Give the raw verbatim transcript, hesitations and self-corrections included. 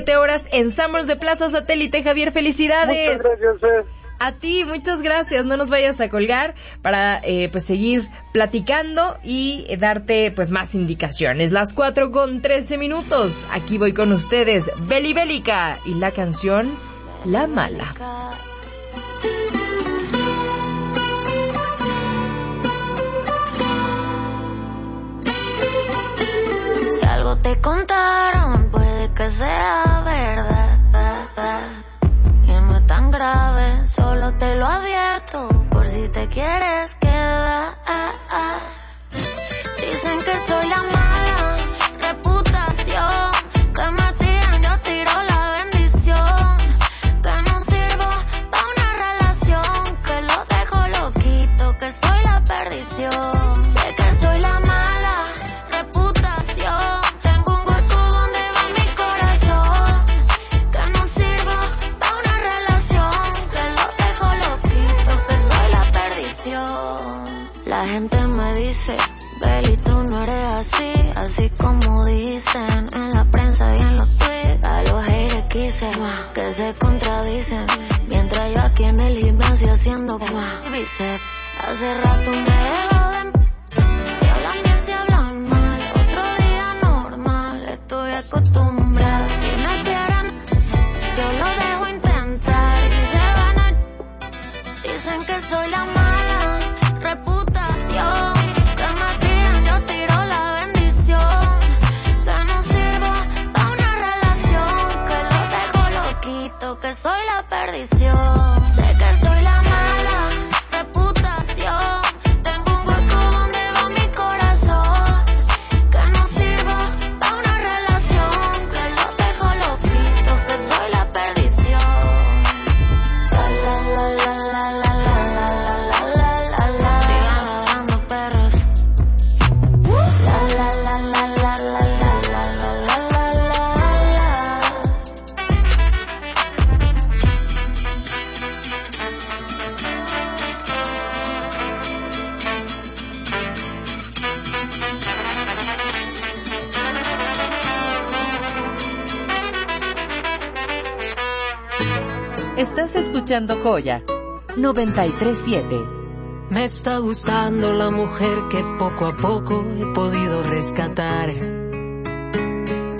horas en Summers de Plaza Satélite. Javier, felicidades. Muchas gracias, eh. A ti, muchas gracias. No nos vayas a colgar para eh, pues seguir platicando y eh, darte pues más indicaciones. Las cuatro con trece minutos. Aquí voy con ustedes, Beli Bélica y la canción La Mala. Si algo te contaron, puede que sea verdad. Y no es tan grave, solo te lo advierto, por si te quieres quedar. Dicen que soy la mala reputación, que me tiran, yo tiro la bendición, que no sirvo pa' una relación, que lo dejo loquito, que soy la perdición. Sé que soy la mala reputación, tengo un hueco donde va mi corazón, que no sirvo pa' una relación, que lo dejo loquito, que soy la perdición. La gente me dice, Beli, tú no eres así, así como dicen en la prensa y en los tweets. A los haters quise que se contradicen, mientras yo aquí en el gimnasio haciendo bíceps. Hace rato me dejo de... Si hablan bien, si hablan mal, otro día normal, estoy acostumbrada. Si me quieren, yo lo dejo intentar y se van a... Dicen que soy la mala reputación, que me tiran, yo tiro la bendición, que no sirvo pa' una relación, que lo dejo loquito, que soy la perdición. Sé que soy la mala reputación, tengo un hueco donde va mi corazón, que no sirvo pa' una relación, que lo dejo loquito, que soy la perdición. La la la la la la la la la la la la. Sigan rodando perros. La la la la la la la la la la la la. Estás escuchando Joya noventa y tres siete. Me está gustando la mujer que poco a poco he podido rescatar.